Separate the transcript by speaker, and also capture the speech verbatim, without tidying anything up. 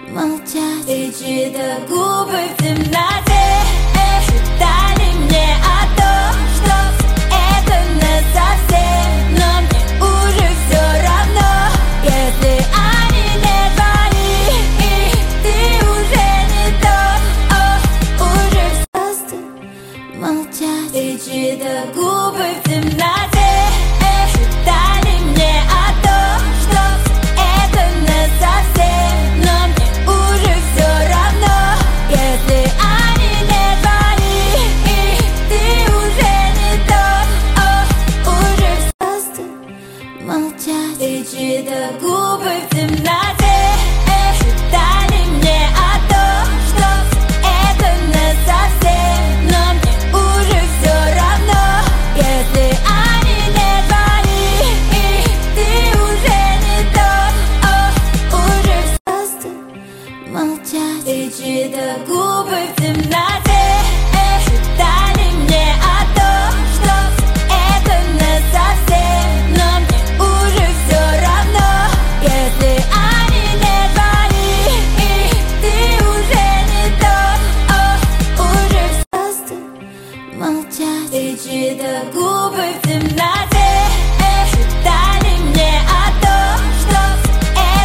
Speaker 1: молчать. И чьи-то губы в темноте шептали мне о том, что это насовсем. Но мне уже все равно, если они не твои, и ты уже не тот. О, уже просто молчать. И чьи-то губы в темноте шептали мне о том, что это насовсем. Но мне уже все равно, если они не твои, и ты уже не тот. О, уже просто молчать. И чьи-то губы в темноте шептали мне о том, что это насовсем. Но мне уже все равно, если они не твои, и ты уже не тот. О, уже просто молчать. И чьи-то губы в темноте шептали мне о том, что это насовсем. Но мне уже все равно, если они не твои, и ты уже не тот. О, уже просто молчать. И чьи-то губы в темноте